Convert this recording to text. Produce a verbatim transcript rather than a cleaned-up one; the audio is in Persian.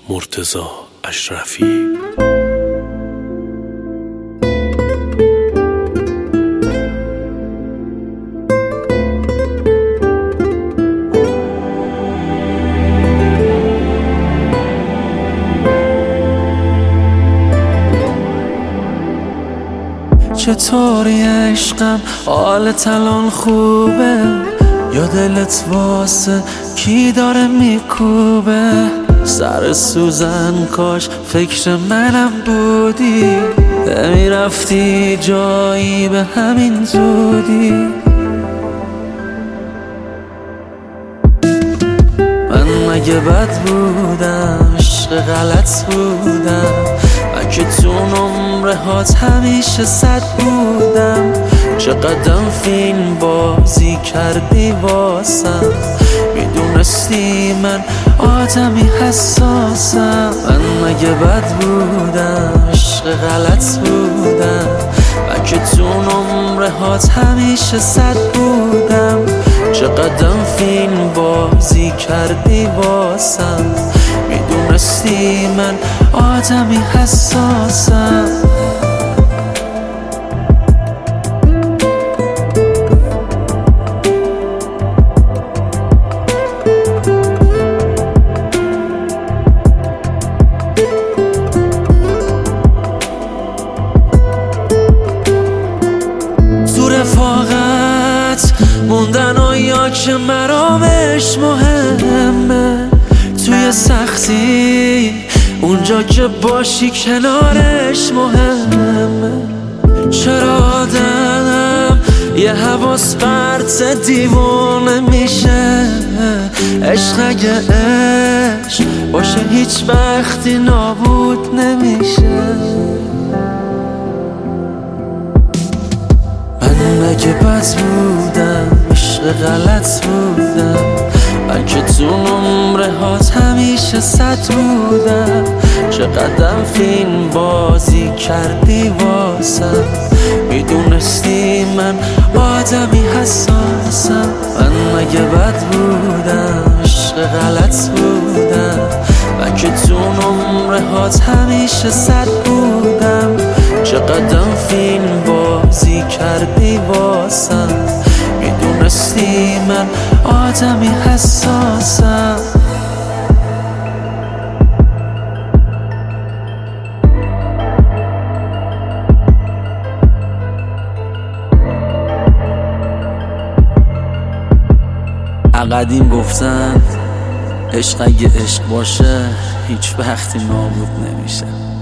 مرتضی اشرفی. چطوری عشقم، حالت الان خوبه؟ یا دلت واسه کی داره میکوبه؟ سر سوزن کاش فکر منم بودی، نمیرفتی جایی به همین زودی. من مگه بد بودم؟ عشق غلط بودم؟ من که تو نمره هات همیشه صد بودم. چقدر فیلم بازی کردی واسم، میدونستی من آدمی حساسم. من مگه بد بودم؟ عشق غلط بودم؟ من که تو نمره هات همیشه صد بودم. چقدر فیلم بازی کردی واسم، میدونستی من آدمی حساسم. تو رفاقت موندن و یا که مرامش مهمه، توی سختی اونجا که باشی کنارش مهمه. چرا آدم یه حواس پرت دیوانه میشه؟ عشق اگه عشق باشه هیچ وقتی نابود نمیشه. من مگه بد بودم؟ عشق غلط بودم؟ من که تو نمره هات همیشه صد بودم. چقدر فیلم بازی کردی واسم، میدونستی من آدمی حساسم. من مگه بد بودم؟ عشق غلط بودم؟ من که تو نمره هات همیشه صد بودم. چقدر فیلم بازی کردی واسم، میدونستی من آدمی حساسم. قدیم گفتن عشق اگه عشق باشه هیچ وقتی نابود نمیشه.